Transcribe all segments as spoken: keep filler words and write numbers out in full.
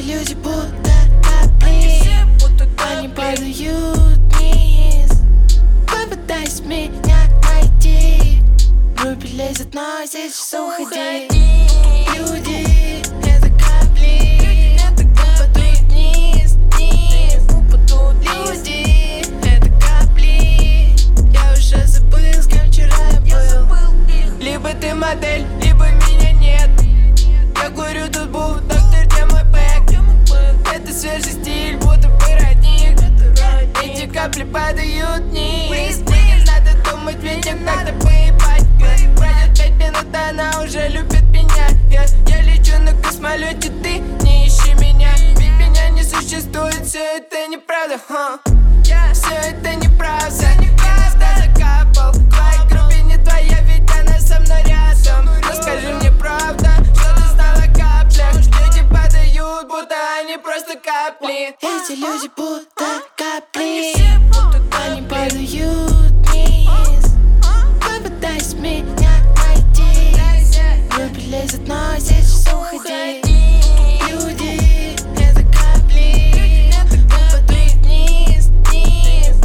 люди будто капли, они падают вниз, попытаясь меня найти. В группе лезет, но сейчас уходи. Люди — это капли, упадут вниз, вниз. Люди — это капли, я уже забыл, с кем вчера я был. Либо ты модель, либо меня нет. Я курю тут був, доктор, где мой бэк? Это свежий стиль, будто бы родник. Эти капли падают вниз. Не надо думать, ведь не так-то поебать. Пройдет пять минут, она уже любит меня. Я, я лечу на космолете, ты не ищи меня. Ведь меня не существует, все это неправда, ха. Все это неправда. Я иногда закапал. В твоей группе не твоя, ведь она со мной рядом. Но скажи мне правда, что ты стала капля. Люди падают, будто они просто капли. Эти люди будто капли, они падают вниз, попытаясь меня найти. В группе лезет, но сейчас уходи. Люди — это капли, упадут вниз, вниз.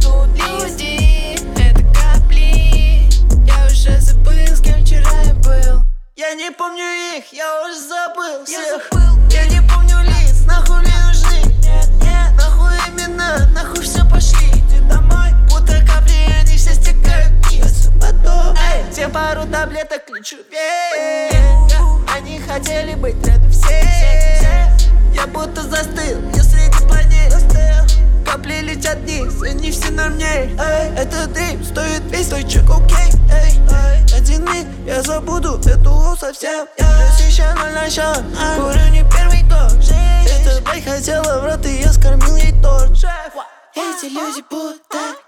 Люди — это капли, я уже забыл, с кем вчера я был. Я не помню их, я уже забыл всех. Я не помню лиц, нахуй мне нужны. Нахуй именно, нахуй все пошли. Иди домой, будто капли, они все стекают вниз. Эй, все пару таблеток лечу вверх. Они хотели быть рядом все. Я будто застыл, я среди планет. Капли летят вниз, они все на мне. Эй, это дрим, стоит весь твой чек, окей. Эй, эй, один миг, я забуду эту лу совсем. Плюс еще ноль на счет, курю не первый год. Эта блядь хотела в рот, и я скормил ей торт. Эти люди будто